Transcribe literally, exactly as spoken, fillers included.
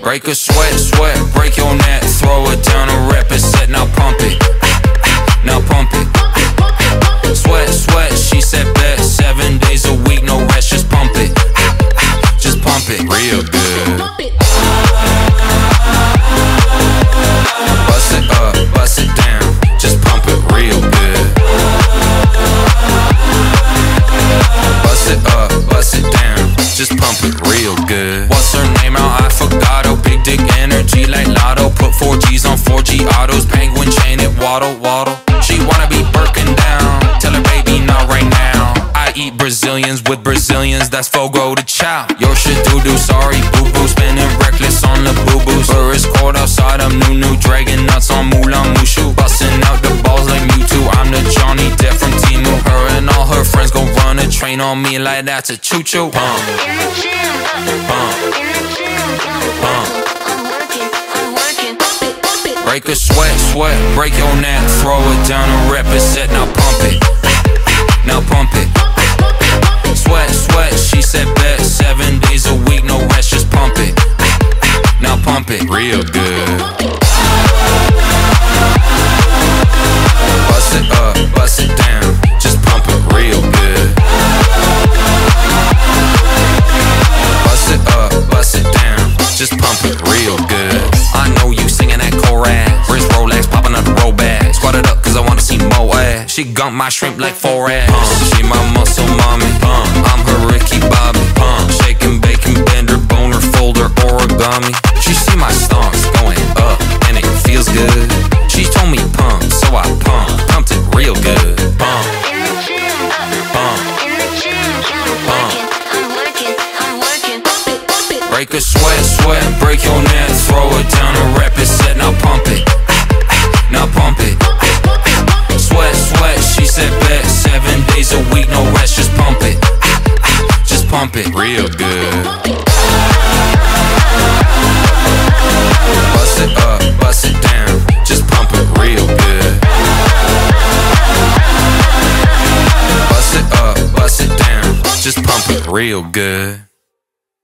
Break a sweat, sweat, break your neck, throw it down a rep and set, now pump it, now pump it. Sweat, sweat, she said bet, seven days a week, no rest, just pump it, just pump it, real good. Bust it up, bust it down, just pump it real good. Bust it up, bust it down, just pump it real good. What's her name out? I forgot. Oh, big dick energy like Lotto. Put four G's on four G autos. Penguin chain it, waddle, waddle. She wanna be Birkin down. Tell her baby not right now. I eat Brazilians with Brazilians, that's Fogo de Chao. Your shit doo-doo, sorry boo-boo. Spinning reckless on the boo-boos. But it's cold outside, I'm new-new. Dragging nuts on Moulin Moushu. Busting out the balls like Mewtwo. I'm the Johnny Depp from Timu. Her and all her friends gon' run a train on me like that's a choo-choo. Pump, pump, pump. Break a sweat, sweat, break your neck, throw it down a rep and set, now pump it, now pump it. Sweat, sweat, she said bet, seven days a week, no rest, just pump it, now pump it, real good. Bust it up, bust it down, just pump it real good. Bust it up, bust it down, just pump it real good. I know you singing that chorus, wrist Rolex popping out the roll bag. Squat it up cause I wanna see more ass. She gump my shrimp like four ass. Uh, she my muscle mommy, uh, I'm her Ricky Bobby. Uh, shaking, bacon, bender, boner, folder, origami. She see my stomps going up and it feels good. She told me pump, so I pump, pumped it real good. Pump, pump, pump. Break a sweat, sweat, break your neck, throw it down a rep and set, now pump it, now pump it. Sweat, sweat, she said bet, seven days a week, no rest, just pump it, just pump it, real good. Bust it up, bust it down, just pump it real good. Bust it up, bust it down, just pump it real good.